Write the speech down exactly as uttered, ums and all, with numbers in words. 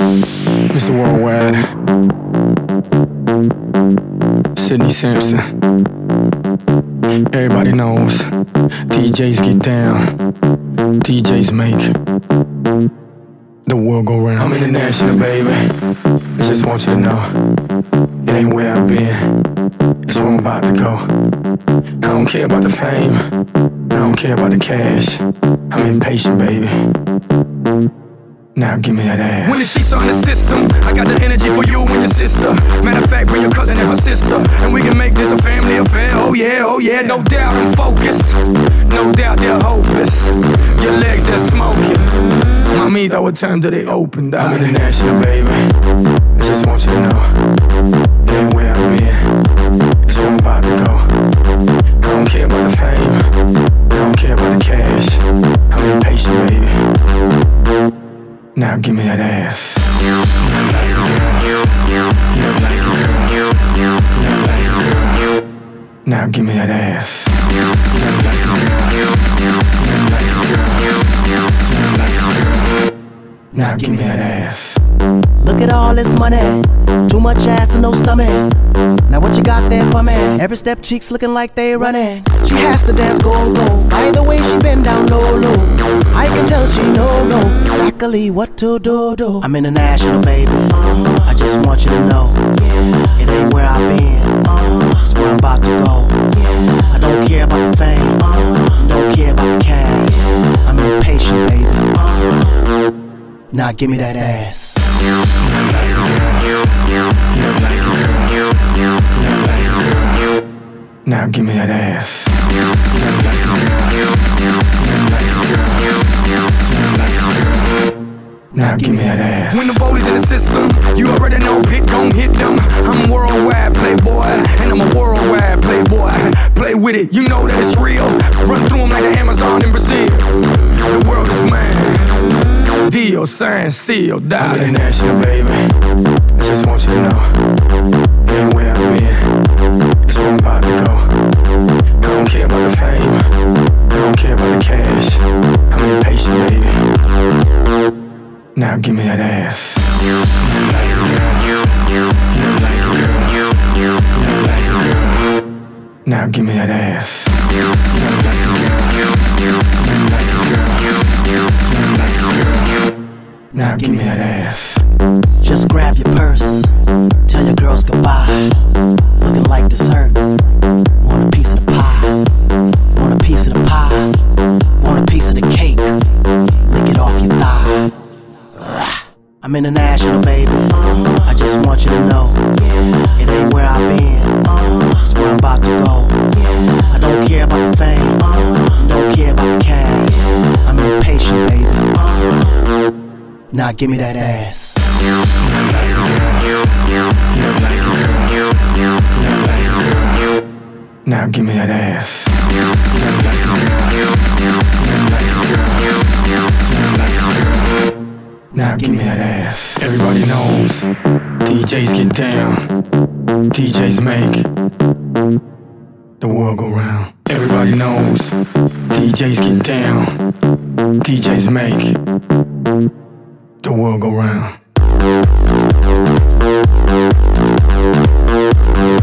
Mister Worldwide, Sidney Simpson. Everybody knows D Js get down, D Js make the world go round. I'm international, baby. I just want you to know it ain't where I've been, it's where I'm about to go. I don't care about the fame, I don't care about the cash. I'm impatient, baby. Now give me that ass. When the sheets on the system, I got the energy for you and your sister. Matter of fact, bring your cousin and her sister, and we can make this a family affair. Oh yeah, oh yeah, no doubt I'm focused. No doubt they're hopeless. Your legs, they're smoking. Mamita, what time do they open? I'm international, baby. I just want you to know it ain't where I've been, it's where I'm about to go. I don't care about the fame, I don't care about the cash. I'm impatient, baby. Now give me that ass. Now give me that ass. Now give me that ass. Look at all this money, too much ass and no stomach. Now what you got there for me? Every step cheeks looking like they running. She has to dance go-go, by the way she bend down low-low. I can tell she know, know exactly what to do, do. I'm international, baby, uh-huh. I just want you to know, yeah. It ain't where I've been, uh-huh. It's where I'm about to go, yeah. I don't care about the fame, uh-huh. Don't care about the cash, yeah. I'm impatient, baby, uh-huh. Now give me that ass. Now give me that ass. Now give me that ass. When the ball is in the system, you already know pick gon' hit them. I'm worldwide playboy, and I'm a worldwide playboy. Play with it, you know that it's real. Run through them like the Amazon in Brazil. The world is mine. Deal, sign, seal, die. I'm international, baby. I just want you to know it ain't where I've been, it's where I'm about to go. I don't care about the fame, I don't care about the cash. I'm impatient, baby. Now give me that ass. Now give me that ass. Now give me that ass. Just grab your purse, tell your girls goodbye. Looking like dessert, want a piece of the pie. Want a piece of the pie, want a piece of the cake. Lick it off your thigh. I'm international, baby, uh-huh. I just want you to know, yeah. It ain't where I've been, uh-huh. It's where I'm about to go, yeah. I don't care about the fame, uh-huh. Don't care about the cash, yeah. I'm impatient, baby, uh-huh. Now give me that ass. Now give me that ass. Now give me that ass. Everybody knows D Js get down, D Js make the world go round. Everybody knows D Js get down, D Js make the world go round.